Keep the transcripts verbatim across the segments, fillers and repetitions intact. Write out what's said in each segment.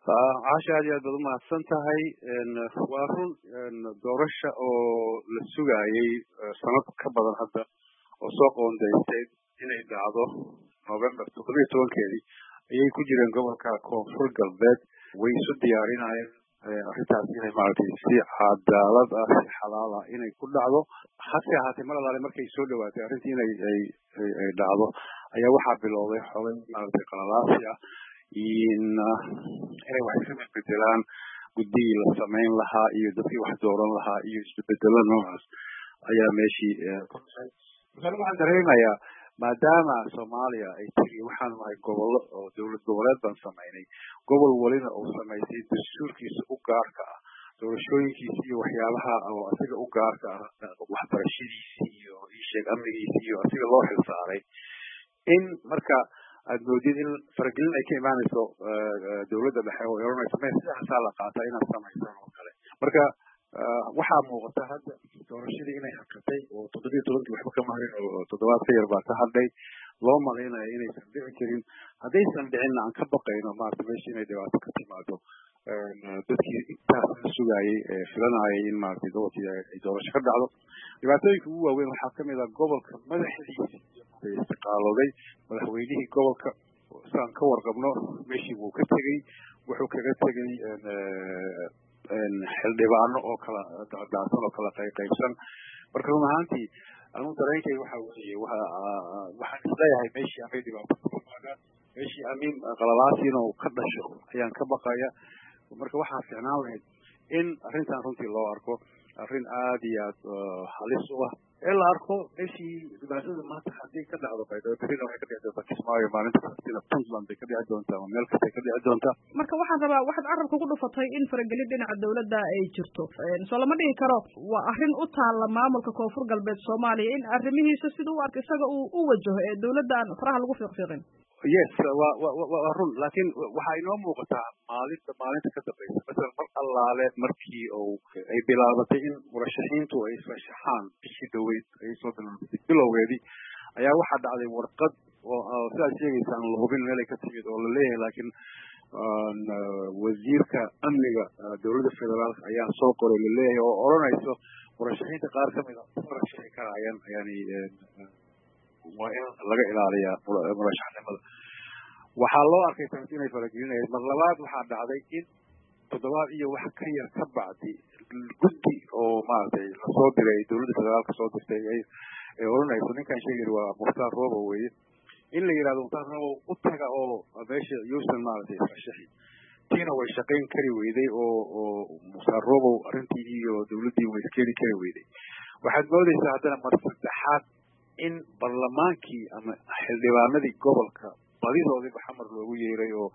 caasha aad iyo aad baad umahadsan tahay waa run doorasha oo la sugayay sanad ka badan hadda oo soo qoondaystay inay dhacdo november toddoba iyo tobankeedii ayay ku jireen gobolka koonfur galbeed way isu diyaarinayeen arrintaas inay maaragtay si cadaalad ah si xalaal ah inay ku dhacdo hase ahaatee mar alaale markay soo dhawaatay arrintii inay ay ay dhacdo ayaa waxaa bilowday xogay maaragtay qalalaasi ah in inay wax iska bedbedelaan guddigii la samayn lahaa iyo dadkii wax dooran lahaa iyo isbedbedelo noocaas ayaa meeshii markaan waxaan dareemayaa maadaama soomaaliya ay tiri waxaan nahay gobollo oo dowlad goboleed baan samaynay gobol walina uu samaysay dastuurkiisa u gaarka ah doorashooyinkiisa iyo waxyaabaha oo asiga u gaarka ah waxbarashadiisii iyo isheeg amnigiisii iyo asiga loo xilsaaray in marka aad moodid in faragelin ay ka imaanayso dowladda dhexe oo oranayso me sidaasaa la qaataa inaad samaysaan oo kale marka waxaa muuqata hadda doorashadii inay hakatay oo toddobiyo tobankii waxba kama harin oo toddobaad ka yar baa ka hadhay loo malaynayo inaysan dhici karin haddaysan dhicinna aan ka baqayno maarata meesha inay dhibaato ka timaado dadkii intaas la sugayay ee filanayay in maaragtay gobolkii ay doorasho ka dhacdo dhibaatooyinka ugu waaweyn waxaa kamid ah gobolka madaxdiisa istiqaalooday madaxweynihii gobolka saan ka warqabno meeshii wuu ka tegey wuxuu kaga tegey xildhibaano oo kala daacsan oo kala qayqaybsan marka run ahaantii anigu dareenkay waxa weeye waxaan isleeyahay meeshii amay dhibaato ka imaadaan meeshii amiin qalalaasiina uu ka dhasho ayaan ka baqaya marka waxaa ficnaan lahayd in arrintan runtii loo arko arrin aad iyo aad halis u ah ee la arko meeshii dhibaatada maanta haddii ka dhacdo berrina waxay ka dhici doontaa kismaayo maalinta sabtida puntland bay ka dhici doontaa ama meel kastay ka dhici doontaa marka waxaan rabaa waxaad carabka ku dhufatay in faragelin dhinaca dawladda ay jirto soo lama dhihi karo waa arrin u taalla maamulka koonfur galbeed soomaaliya in arrimihiisa sida u arka isaga uu u wajaho ee dawladda aan faraha lagu fiiqfiiqin yes wa wa waa run laakiin waxaa inoo muuqataa maalinta maalinta ka dambaysa masalan mar allaale markii uu ay bilaabatay in murashaxiintu ay israshaxaan bishii dhaweyd ay soo bilaabatay bilowgeedii ayaa waxaa dhacday warqad oo sidaad sheegaysa aan la hubin meelay ka timid oo la leeyahay laakiin wasiirka amniga dowladda federaalka ayaa soo qoray la leeyahay oo odhanayso murashaxiinta qaar kamid a murashaxi karayaan yani waa in laga ilaaliyaa murashaxnimada waxaa loo arkay taas inay faragelinayeen mar labaad waxaa dhacday in toddobaad iyo wax ka yar ka bacdi guddi oo maaragtay lasoo diray dowladda federaalka soo dirtay ay odhanayso ninkan sheegay waa mukhtaar roobo weye in la yidhahdo mukhtaar roobo u taga oo meesha yuusan maaragtay rashaxi tiina way shaqayn kari weyday oo oo mukhtaar roobo arrintii iyo dowladdii way iskeeni kari weyday waxaad moodaysaa haddana mar saddexaad in barlamaankii ama xildhibaanadii gobolka badidoodiiba xamar loogu yeeray oo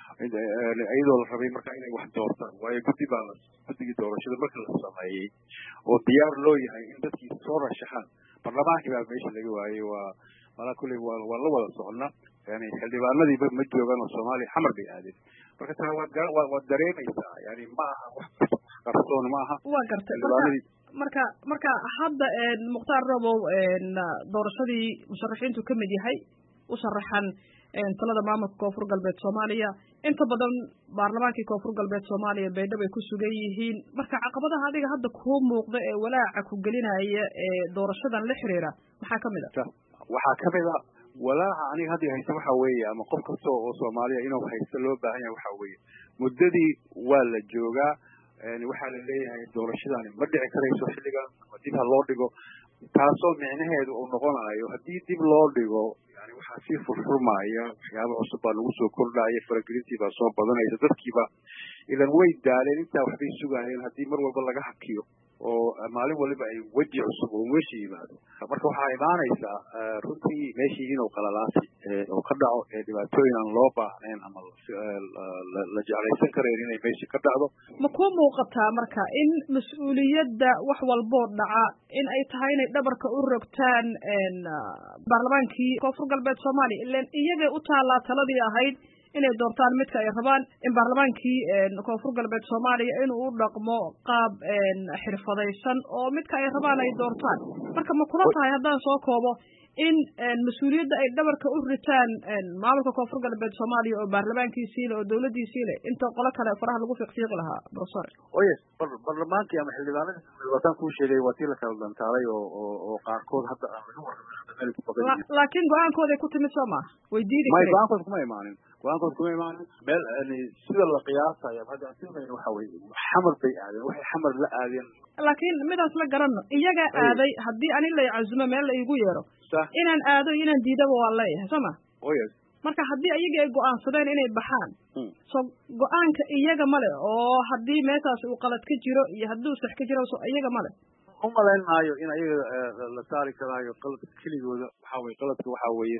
iyadoo la rabay marka inay wax doortaan waayo guddi baa la guddigii doorashada marka la sameeyey oo diyaar loo yahay in dadkii soo rashaxaan barlamaankii baa meesha laga waayey waa malaa kulley waa waa la wada socona yani xildhibaanadiiba ma joogaan oo soomaaliya xamar bay aadeen marka taa waad waad dareemaysaa yani ma aha wax qarsoon ma aha waa gartay marka marka hadda mukhtaar robow doorashadii musharaxiintu ka mid yahay u sharaxan talada maamulka koonfur galbeed soomaaliya inta badan baarlamaankii koonfur galbeed soomaaliya baydhabo ay ku sugan yihiin marka caqabadaha adiga hadda kuu muuqda ee walaaca ku gelinaya ee doorashadan la xiriira maxaa kamid a waxaa kamid a walaaca aniga hadda haysta waxa weeye ama qof kasta oo soomaaliya inuu haysto loo baahan yahay waxa weeye muddadii waa la joogaa waxaa la leeyahay doorashadani ma dhici karayso xilligan ama dib ha loo dhigo taasoo micnaheedu uu noqonayo haddii dib loo dhigo yani waxaa sii furfurmaya waxyaaba cusub baa lagu soo kordhaya faragelintii baa soo badanaysa dadkiiba ilan way daaleen intaa waxbay sugayeen haddii mar walba laga hakiyo oo maalin waliba ay weji cusub oo meesha yimaado marka waxaa imaanaysaa runtii meeshii inuu qalalaasi oo ka dhaco ee dhibaatooyin aan loo baahnayn ama la jeclaysan karayn inay meeshii ka dhacdo ma ku muuqataa marka in mas-uuliyadda wax walboo dhaca in ay tahay inay dhabarka u rogtaan baarlamaankii koonfur galbeed soomaaliya ilan iyagay u taallaa taladii ahayd inay doortaan midka ay rabaan in baarlamaankii koonfur galbeed soomaaliya inuu u dhaqmo qaab xirfadaysan oo midka ay rabaan ay doortaan marka ma kula tahay haddaan soo koobo in mas-uuliyadda ay dhabarka u ritaan maamulka koonfur galbeed soomaaliya oo baarlamaankiisii le oo dawladdiisii le inta qolo kale faraha lagu fiiqfiiqi lahaa professor oye baarlamaankii ama xildhibaanadii wataan kuu sheegay waa tii la kala dantaalay oo oo qaarkood hadda aan laga warramin laakiin go-aankooday ku timid soo maaha way diidi kareen go-aankood kuma imaanin go-aankood kuma imaanin meel sida la qiyaasayo hadda asimayna waxa weye xamar bay aadeen waxay xamar la aadeen laakiin midaas la garanno iyagaa aaday haddii ani lay casumo meel la igu yeero inaan aado inaan diidaba waa leeyahay soo ma marka haddii iyaga ay go-aansadeen inay baxaan so go-aanka iyaga male oo haddii meeshaas uu qalad ka jiro iyo haddii uu sax ka jiro so iyaga male umalayn maayo in ayaga la saari karaayo qaladka keligooda waxa weye qaladka waxa weeye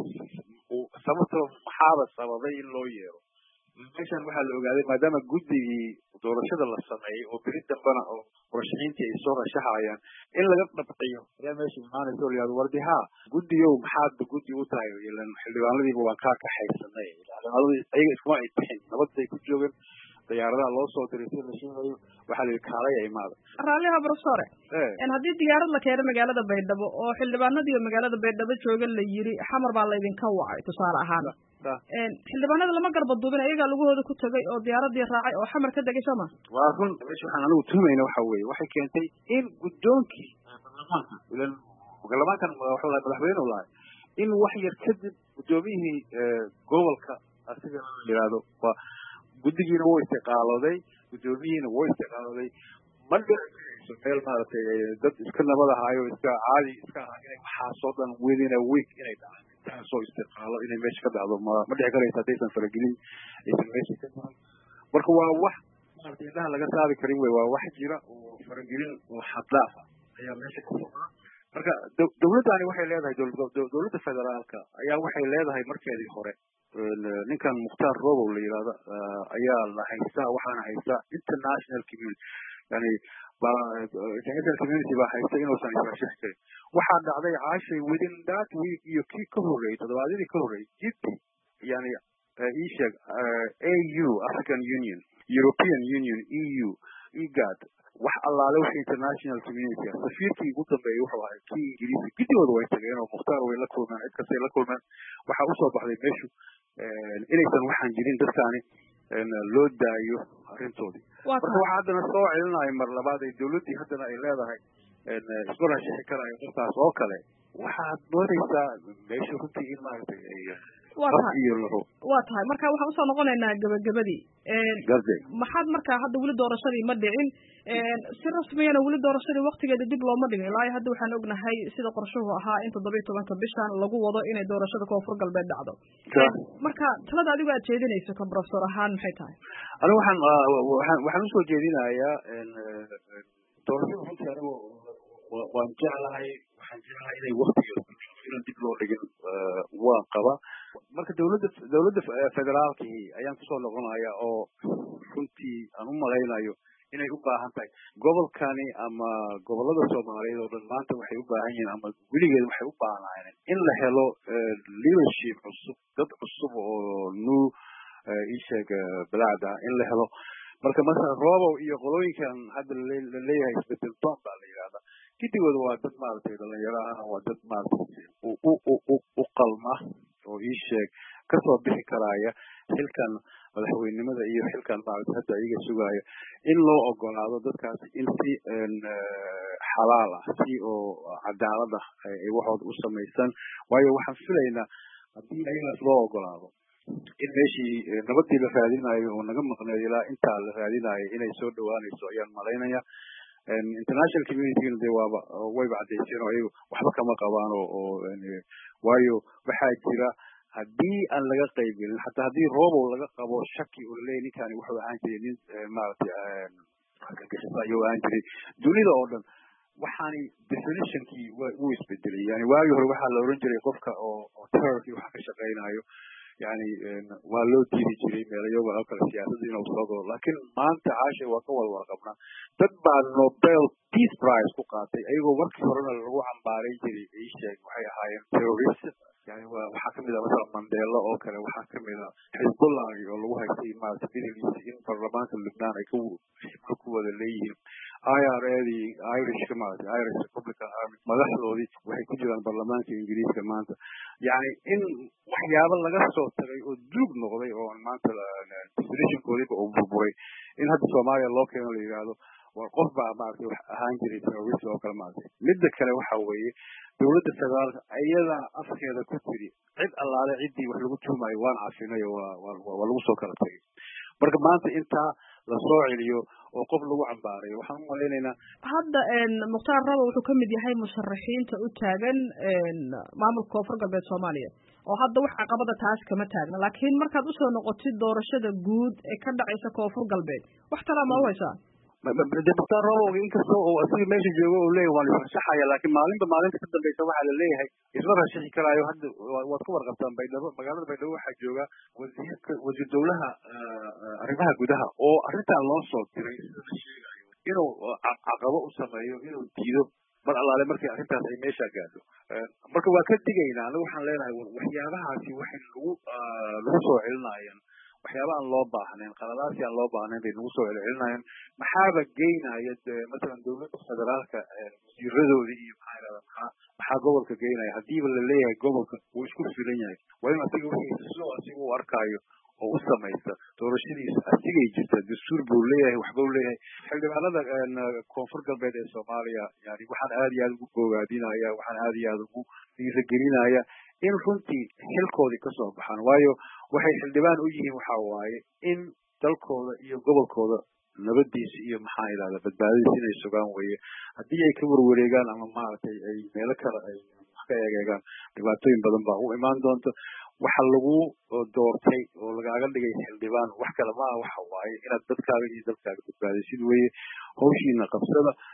sababta maxaaba sababay in loo yeero meeshan waxaa la ogaaday maadaama guddigii doorashada la sameeyey oo beri dambana oo murashaxiintii ay soo rashaxayaan in laga dhabqiyo ayaa meesha imaanaysa oo la yihahdo wardi haa guddigow maxaadba guddi u tahay ilan xildhibaanadiiba waan kaa kaxaysanay ayaga iskuma ay bixin nabad bay ku joogeen diyaaradaha loo soo diray sida la sheegayo waxaa la yidhi kaalaya imaada raalliha professore haddii diyaarad la keeno magaalada baydhabo oo xildhibaanadii magaalada baydhabo joogan la yiri xamar baa laydinka wacay tusaale ahaan xildhibaanada lama garbaduubin ayagaa lugahooda ku tagay oo diyaaradii raacay oo xamar ka degay soo ma waa run meesha waxaan anigu tuhumayna waxa weeye waxay keentay in guddoonkii baarlamaanka ilan baarlamaankan wuxuu lahay madaxweyne u lahay in wax yar kadib guddoomiyihii gobolka asiga la yidhaahdo waa guddigiina wuu istiqaalooday guddoomiyihiina wuu istiqaalooday ma dhicayso meel maaragtay dad iska nabad ahaayo iska caadi iska ahaa inay waxaasoo dhan within a week inay dhacaan intaasoo istiqaalo inay meesha ka dhacdo ma ma dhici karaysa haddaysan faragelin aysan meesha ka jirin marka waa wax maaragtay indhaha laga saari karin wey waa wax jira oo faragelin oo xaddaaf ah ayaa meesha ka socda marka dawladdani waxay leedahay dawladda federaalka ayaa waxay leedahay markeedii hore ninkan mukhtaar robow la yidhahda ayaa la haystaa waxaana haystaa international community yani international community baa haysta inuusan israashax karin waxaa dhacday caashay within that week iyo kii ka horreeyey toddobaadyadii ka horreeyey jiddi yani ii sheeg a u African Union European Union E U igad wax allaale wixii international community ah safiirkii ugu dambeeyey wuxuu ahay kii ingiriisi gidigooda way tageen oo mukhtaar way la kulmeen cid kastay la kulmeen waxaa usoo baxday meeshu inaysan waxaan jirin dadkaani loo daayo arrintoodii marka waxaa haddana soo celinayo mar labaad ay dawladdii haddana ay leedahay isku raashixi karaayo qofkaas oo kale waxaad moodaysaa meesha runtii in maaragtay waa tahay marka waxaan usoo noqonaynaa gabagabadii maxaad markaa hadda weli doorashadii ma dhicin si rasmiyana weli doorashadii waktigeeda dib looma dhigin ilaa hadda waxaan ognahay sida qorshuhu ahaa in toddoba iyo tobanka bishan lagu wado inay doorashada koonfur galbeed dhacdo marka talada adigo aad jeedinayso ka professor ahaan maxay tahay anigu waxaan waxaan waxaan usoo jeedinayaa doorashada runtii anigu waan jeclahay waxaan jeclahay inay waktigeeda inaan dib loo dhigin waan qaba marka dawladda dawladda federaalkii ayaan kusoo noqonaya oo runtii aan u malaynayo inay u baahan tahay gobolkani ama gobolada soomaaliyeed oo dhan maanta waxay u baahan yihiin ama weligeed waxay u baahnaayeen in la helo leadership cusub dad cusub oo new isheeg balacda in la helo marka masalan robow iyo qolooyinkan hadda la leeyahay isbedel doon baa la yidhahda gidigooda waa dad maaragtay dhalinyaro ah waa dad maaragtay u qalma oo ii sheeg kasoo bixi karaaya xilkan madaxweynenimada iyo xilkan maaragtay hadda iyaga sugaayo in loo ogolaado dadkaas in si xalaal ah si oo cadaalad ah ay waxooda u samaysan waayo waxaan filaynaa haddii ayagaas loo ogolaado in meeshii nabadii la raadinayo oo naga maqneed ilaa intaa la raadinayo inay soo dhawaanayso ayaan malaynaya international communitygana dee waaba wayba caddayseen oo ayagu waxba kama qabaan oo oo waayo waxaa jira haddii aan laga qaybgelin hataa haddii robow laga qabo shaki oo laleeyahy ninkani wuxuu ahaan jiray nin maaragtay argagixisa ayuu ahaan jiray dunida oo dhan waxaani definitionkii wuu isbedelay yani waagii hore waxaa la oran jiray qofka oo oo terrorkii waxa ka shaqaynayo yani waa loo diidi jiray meelayoga oo kale siyaasadda inuu soo galo laakiin maanta caashay waa ka walwarqabnaa dad baa nobel peace prize ku qaatay ayagoo markii horena lagu cambaaray jiray ii sheeg waxay ahaayeen terrorist yani waa waxaa kamid ah masala mandela oo kale waxaa kamid ah xisbullahi oo lagu haystay maaragtay bidiliisa in baarlamaanka lubnaan ay ka ku wada leeyihiin I R A dii Irish ka maartay Irish Republican Army madaxdoodii waxay ku jiraan baarlamaanka Ingiriiska maanta yani in waxyaabo laga soo tagay oo duug noqday oo maanta positionkoodiiba uu burburay in hadda Soomaaliya loo keeno la yiraahdo waa qof baa maartay wax ahaan jiray terrorist oo kale maartay midda kale waxa weeye dawladda federaalka ayada afkeeda ku tiri cid allaale cidii wax lagu tuumayo waan cafinay waa waa lagu soo kala tagay marka maanta inta la soo celiyo oo qof lagu cambaarayo waxaan u maleynaynaa hadda Mukhtaar Rabo wuxuu kamid yahay musharaxiinta u taagan maamulka Koonfur Galbeed Soomaaliya oo hadda wax caqabada taas kama taagna laakiin markaad u soo noqotid doorashada guud ee ka dhacaysa Koonfur Galbeed wax kala ma waysaa Mukhtaar Rabo inkastoo oo asiga meesha joogo oo leeyahay waan fasaxaya laakiin maalinba maalinta ka dambaysa waxa la leeyahay isla raashixi karaayo hadda waad ka warqabtaan Baydhabo magaalada Baydhabo waxa jooga wasiirka wasiir dawlaha arrimaha gudaha oo arrintan loo soo diray sida la sheegayo inuu caqabo u sameeyo inuu diido mar allaale markii arrintaas ay meesha gaadho marka waa ka digaynaa anigu waxaan leenahay waxyaabahaasi waxay lagu lagu soo celinayaan waxyaaba aan loo baahnayn qaladaasi aan loo baahnayn bay nagu soo celinayaan maxaaba geynaya masalan dawladda federaalka wasiiradoodii iyo maxaa yidhahda maxaa maxaa gobolka geynaya hadiiba la leeyahay gobolka wuu isku filan yahay waa in asiga wixii sidoo asiga u arkaayo oo u samaysta doorashadiisa asigay jirta dastuur buu leeyahay waxbuu leeyahay xildhibaanada koonfur galbeed ee Soomaaliya yani waxaan aad iyo aad ugu bogaadinaya waxaan aad iyo aad ugu dhiirigelinaya in runtii xilkoodii ka soo baxaan waayo waxay xildhibaan u yihiin waxa waaye in dalkooda iyo gobolkooda nabadiisa iyo maxaa yidhahda badbaadadiisa inay sugaan weeye haddii ay ka warwareegaan ama maaragtay ay meelo kale ay wax ka eegeegaan dhibaatooyin badan baa u imaan doonta waxa lagu doortay oo lagaaga dhigay xildhibaan wax kale ma waxa waaye inaad dadkaaga iyo dalkaaga badbaadisid weeye hawshiina qabsada